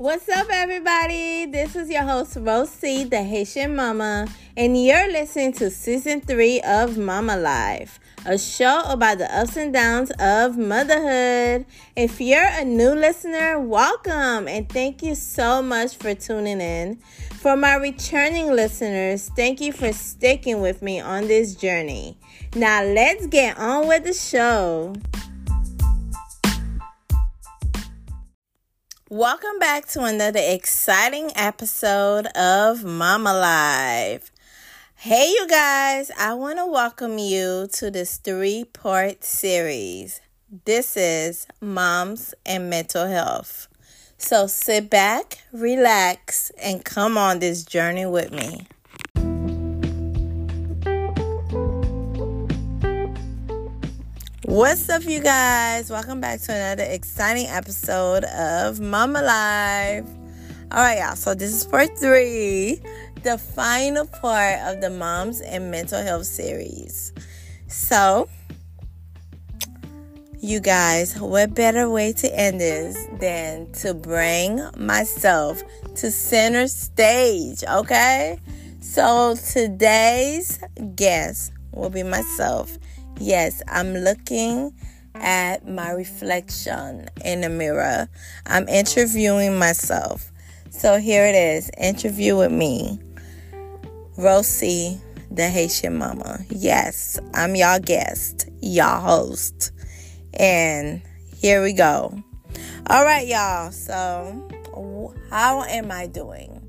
What's up, everybody? This is your host, Rosie, the Haitian Mama, and you're listening to Season 3 of Mama Life, a show about the ups and downs of motherhood. If you're a new listener, welcome, and thank you so much for tuning in. For my returning listeners, thank you for sticking with me on this journey. Now, let's get on with the show. Welcome back to another exciting episode of Mama Life. Hey, you guys, I want to welcome you to this 3-part series. This is Moms and Mental Health. So sit back, relax, and come on this journey with me. What's up, you guys? Welcome back to another exciting episode of Mama Life. All right, y'all. So this is part 3, the final part of the Moms and Mental Health series. So, you guys, what better way to end this than to bring myself to center stage, okay? So today's guest will be myself. Yes, I'm looking at my reflection in the mirror. I'm interviewing myself. So here it is. Interview with me, Rosie, the Haitian Mama. Yes, I'm y'all guest, y'all host. And here we go. All right, y'all. So how am I doing?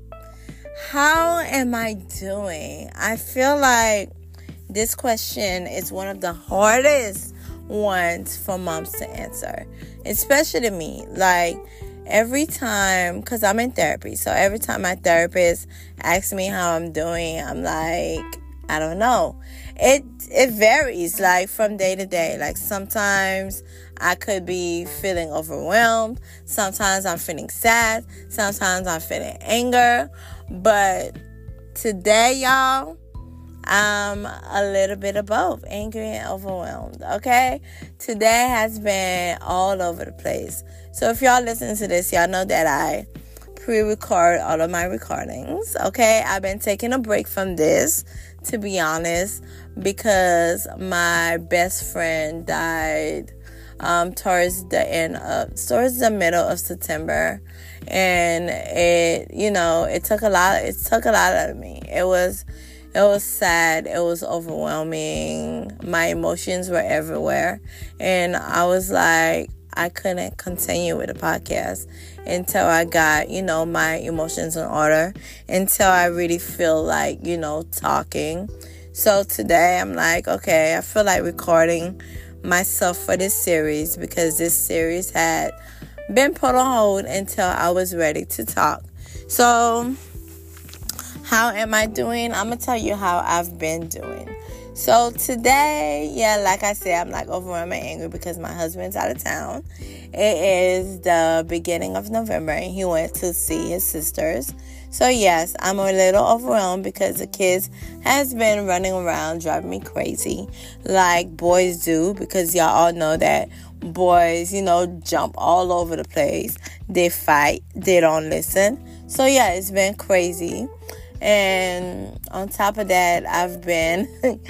I feel like this question is one of the hardest ones for moms to answer, especially me. Like, every time, because I'm in therapy, so every time my therapist asks me how I'm doing, I'm like, I don't know. It varies, like, from day to day. Like, sometimes I could be feeling overwhelmed. Sometimes I'm feeling sad. Sometimes I'm feeling anger. But today, y'all, I'm a little bit of both, angry and overwhelmed, okay? Today has been all over the place. So if y'all listen to this, y'all know that I pre-record all of my recordings, okay? I've been taking a break from this, to be honest, because my best friend died towards the middle of September. And it took a lot out of me. It was sad. It was overwhelming. My emotions were everywhere. And I was like, I couldn't continue with the podcast until I got, my emotions in order. Until I really feel like, talking. So today I'm like, okay, I feel like recording myself for this series because this series had been put on hold until I was ready to talk. So, how am I doing? I'm going to tell you how I've been doing. So today, like I said, I'm like overwhelmed and angry because my husband's out of town. It is the beginning of November and he went to see his sisters. So yes, I'm a little overwhelmed because the kids has been running around driving me crazy like boys do, because y'all all know that boys, jump all over the place. They fight. They don't listen. So yeah, it's been crazy. And on top of that, I've been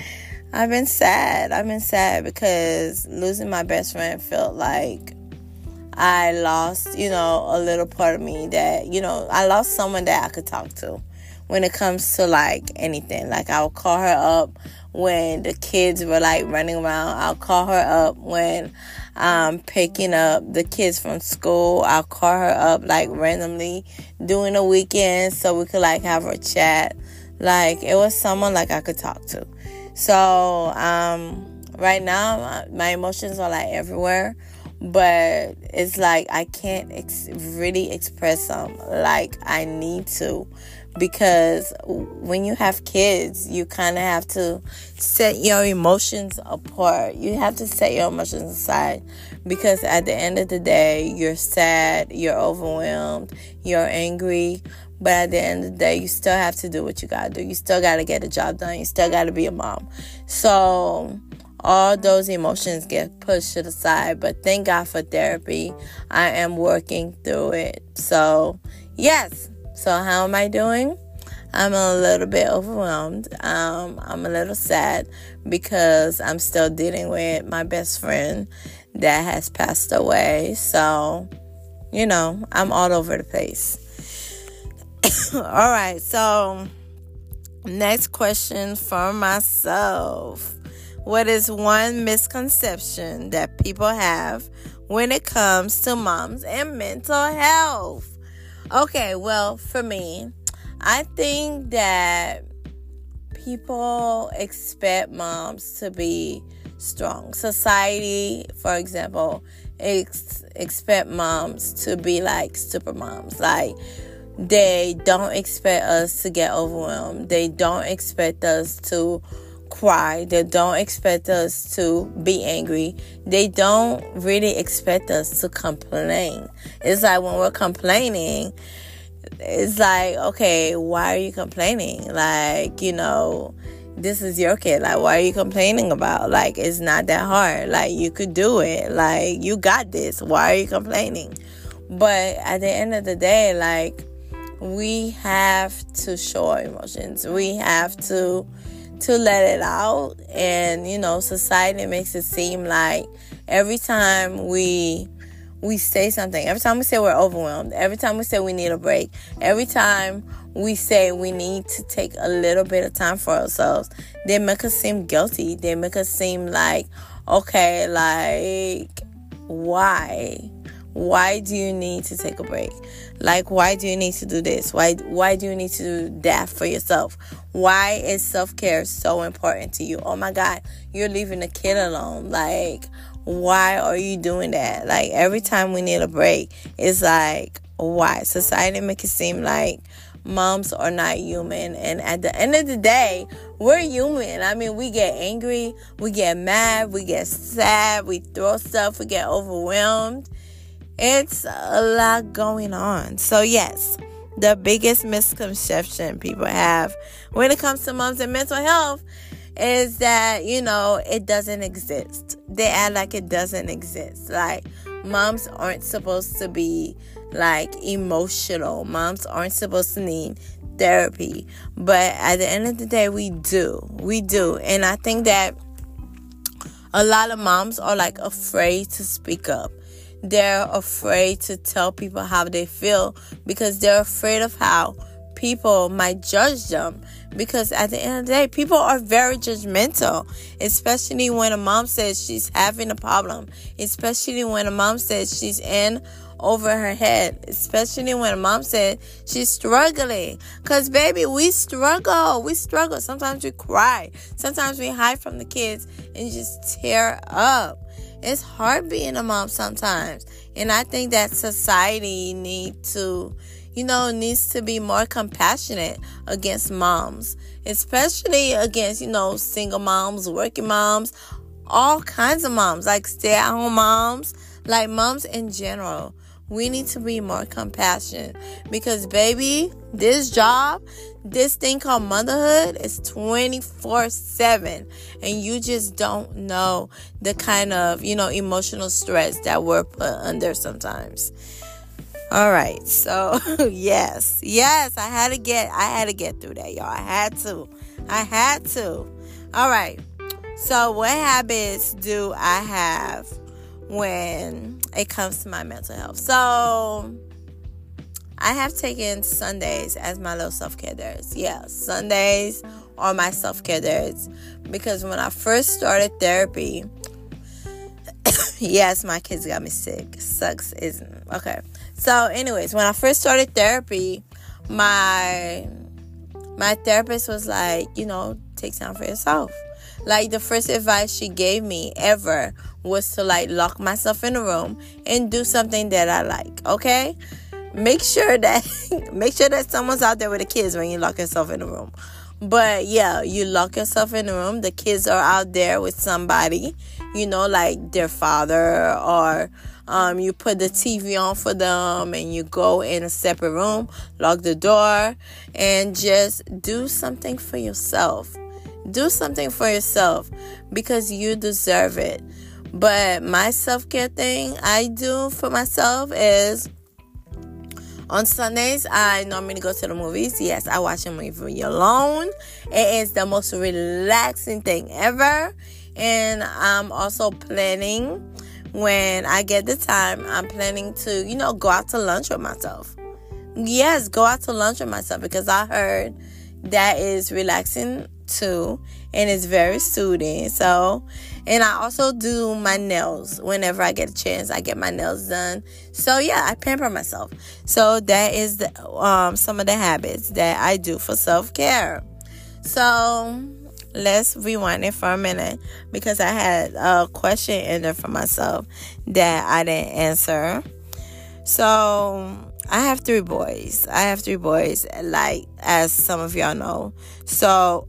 sad. I've been sad because losing my best friend felt like I lost, a little part of me that, I lost someone that I could talk to when it comes to like anything. Like, I'll call her up when the kids were like running around. I'll call her up when I'm picking up the kids from school. I'll call her up like randomly during the weekend so we could like have a chat. Like, it was someone like I could talk to. So right now my emotions are like everywhere, but it's like I can't really express them like I need to, because when you have kids, you kind of have to set your emotions apart. You have to set your emotions aside, because at the end of the day, you're sad, you're overwhelmed, you're angry, but at the end of the day, you still have to do what you gotta do. You still gotta get the job done. You still gotta be a mom. So all those emotions get pushed to the side. But thank God for therapy. I am working through it. So, yes. So, how am I doing? I'm a little bit overwhelmed. I'm a little sad because I'm still dealing with my best friend that has passed away. So, I'm all over the place. All right. So, next question for myself. What is one misconception that people have when it comes to moms and mental health? Okay, well, for me, I think that people expect moms to be strong. Society, for example, expect moms to be like super moms. Like, they don't expect us to get overwhelmed. They don't expect us to cry. They don't expect us to be angry. They don't really expect us to complain. It's like when we're complaining, it's like, okay, why are you complaining? Like, this is your kid. Like, why are you complaining about? Like, it's not that hard. Like, you could do it. Like, you got this. Why are you complaining? But at the end of the day, like, we have to show our emotions. We have to let it out. And, society makes it seem like every time we say something, every time we say we're overwhelmed, every time we say we need a break, every time we say we need to take a little bit of time for ourselves, they make us seem guilty. They make us seem like, okay, like, why? Why do you need to take a break? Like, why do you need to do this? Why do you need to do that for yourself? Why is self-care so important to you? Oh my God, you're leaving the kid alone. Like, why are you doing that? Like, every time we need a break, it's like, why? Society makes it seem like moms are not human. And at the end of the day, we're human. I mean, we get angry, we get mad, we get sad, we throw stuff, we get overwhelmed. It's a lot going on. So yes, the biggest misconception people have when it comes to moms and mental health is that, it doesn't exist. They act like it doesn't exist. Like, moms aren't supposed to be, like, emotional. Moms aren't supposed to need therapy. But at the end of the day, we do. We do. And I think that a lot of moms are, like, afraid to speak up. They're afraid to tell people how they feel because they're afraid of how people might judge them. Because at the end of the day, people are very judgmental, especially when a mom says she's having a problem, especially when a mom says she's in over her head, especially when a mom said she's struggling. Because, baby, we struggle. Sometimes we cry. Sometimes we hide from the kids and just tear up. It's hard being a mom sometimes. And I think that society needs to be more compassionate against moms, especially against, single moms, working moms, all kinds of moms, like stay-at-home moms, like moms in general. We need to be more compassionate because, baby, this thing called motherhood is 24/7, and you just don't know the kind of, emotional stress that we're put under sometimes. All right, so yes, I had to get through that, y'all. I had to. All right, so what habits do I have when it comes to my mental health? So I have taken Sundays as my little self-care days. Yeah, Sundays are my self-care days because when I first started therapy, yes, my kids got me sick. Sucks, isn't it? Okay. So anyways, when I first started therapy, my therapist was like, take time for yourself. Like, the first advice she gave me ever was to, like, lock myself in a room and do something that I like, okay? Make sure that someone's out there with the kids when you lock yourself in a room. But, yeah, you lock yourself in a room. The kids are out there with somebody, like their father, or you put the TV on for them and you go in a separate room, lock the door, and just do something for yourself. Do something for yourself because you deserve it. But my self-care thing I do for myself is on Sundays, I normally go to the movies. Yes, I watch a movie alone. It is the most relaxing thing ever. And I'm also planning, when I get the time, I'm planning to, go out to lunch with myself. Yes, go out to lunch with myself because I heard that is relaxing too, and it's very soothing. So, and I also do my nails whenever I get a chance. I get my nails done. So yeah, I pamper myself. So that is some of the habits that I do for self-care. So let's rewind it for a minute because I had a question in there for myself that I didn't answer. So I have 3 boys. Like, as some of y'all know. So,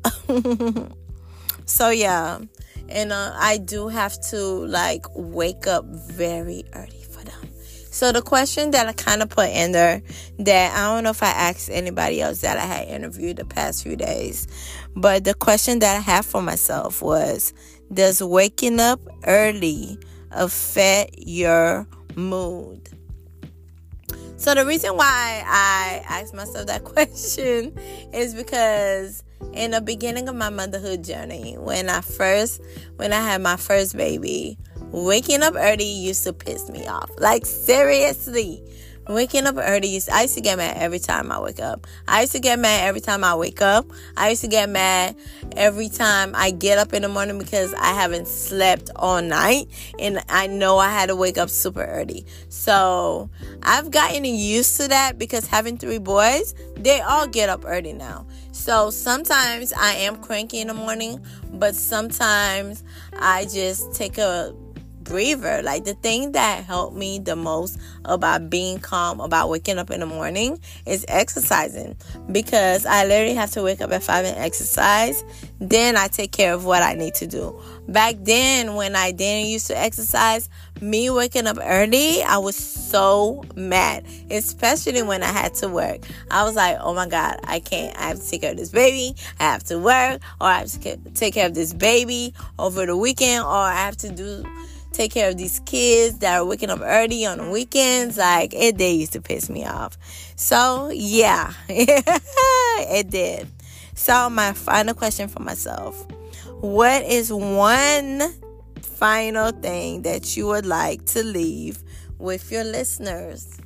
yeah. And I do have to, wake up very early for them. So the question that I kind of put in there, that I don't know if I asked anybody else that I had interviewed the past few days, but the question that I have for myself was, does waking up early affect your mood? So the reason why I asked myself that question is because in the beginning of my motherhood journey, when I had my first baby, waking up early used to piss me off. Like, seriously. Waking up early, I used to get mad every time I wake up. I used to get mad every time I wake up. I used to get mad every time I get up in the morning because I haven't slept all night. And I know I had to wake up super early. So I've gotten used to that because having 3 boys, they all get up early now. So sometimes I am cranky in the morning, but sometimes I just take a breather. Like, the thing that helped me the most about being calm about waking up in the morning is exercising, because I literally have to wake up at 5 and exercise. Then I take care of what I need to do. Back then, when I didn't used to exercise, me waking up early, I was so mad, especially when I had to work. I was like, oh my God, I can't. I have to take care of this baby. I have to work, or I have to take care of this baby over the weekend, or I have to take care of these kids that are waking up early on the weekends. Like, they used to piss me off. So, yeah, it did. So, my final question for myself. What is one final thing that you would like to leave with your listeners?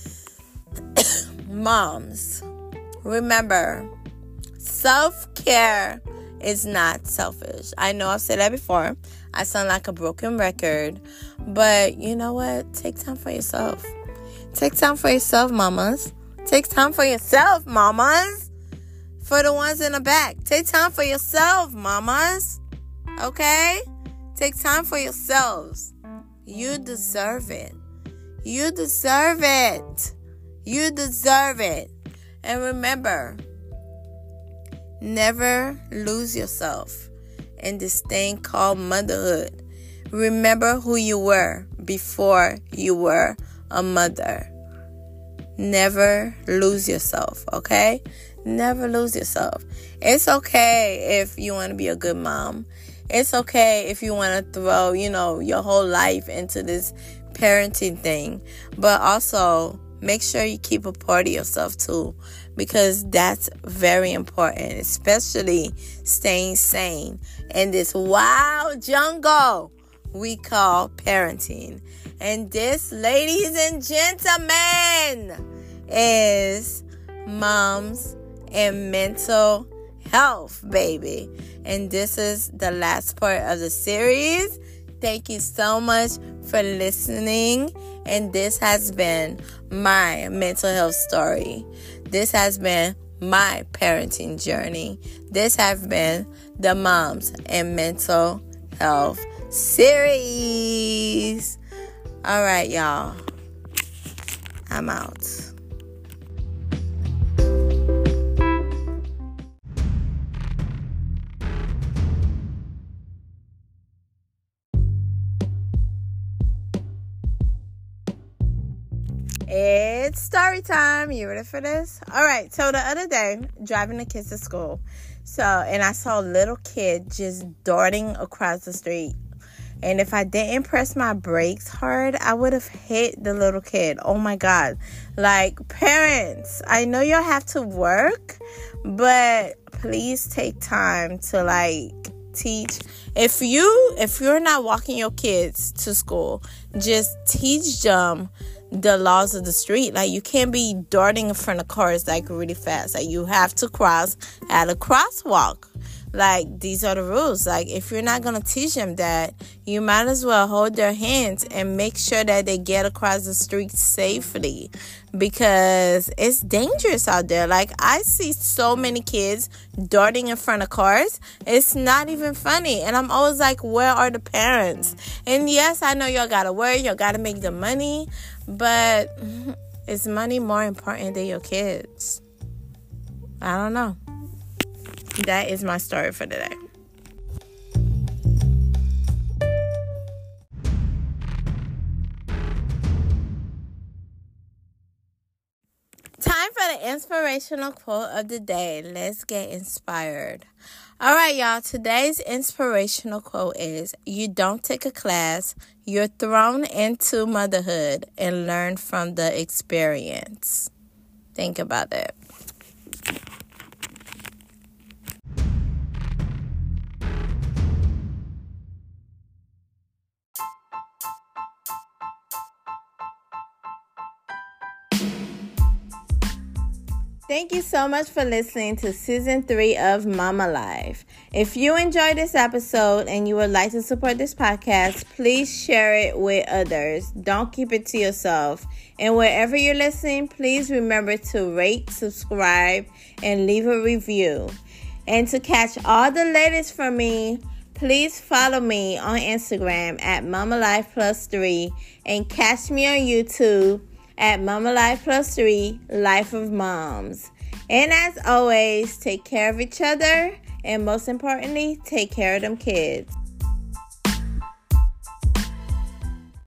Moms, remember, self-care is not selfish. I know I've said that before. I sound like a broken record. But you know what? Take time for yourself. Take time for yourself, mamas. Take time for yourself, mamas. For the ones in the back, take time for yourself, mamas. Okay? Take time for yourselves. You deserve it. You deserve it. You deserve it. And remember, never lose yourself in this thing called motherhood. Remember who you were before you were a mother. Never lose yourself, okay? Never lose yourself. It's okay if you want to be a good mom. It's okay if you want to throw, your whole life into this parenting thing. But also, make sure you keep a part of yourself too, because that's very important, especially staying sane in this wild jungle we call parenting. And this, ladies and gentlemen, is moms and mental health, baby. And this is the last part of the series. Thank you so much for listening. And this has been my mental health story. This has been my parenting journey. This has been the Moms and Mental Health series. All right, y'all. I'm out. It's story time. You ready for this? All right. So the other day, driving the kids to school. And I saw a little kid just darting across the street. And if I didn't press my brakes hard, I would have hit the little kid. Oh my God. Like, parents, I know y'all have to work, but please take time to teach. If you're not walking your kids to school, just teach them the laws of the street. Like, you can't be darting in front of cars really fast. Like, you have to cross at a crosswalk. Like, these are the rules. Like, if you're not going to teach them that, you might as well hold their hands and make sure that they get across the street safely, because it's dangerous out there. Like, I see so many kids darting in front of cars. It's not even funny. And I'm always like, where are the parents? And yes, I know y'all got to work. Y'all got to make the money. But is money more important than your kids? I don't know. That is my story for today. Time for the inspirational quote of the day. Let's get inspired. All right, y'all. Today's inspirational quote is, you don't take a class, you're thrown into motherhood and learn from the experience. Think about that. Thank you so much for listening to Season 3 of Mama Life. If you enjoyed this episode and you would like to support this podcast, please share it with others. Don't keep it to yourself. And wherever you're listening, please remember to rate, subscribe, and leave a review. And to catch all the latest from me, please follow me on Instagram at MamaLifePlus3 and catch me on YouTube at Mama Life Plus 3, Life of Moms. And as always, take care of each other, and most importantly, take care of them kids.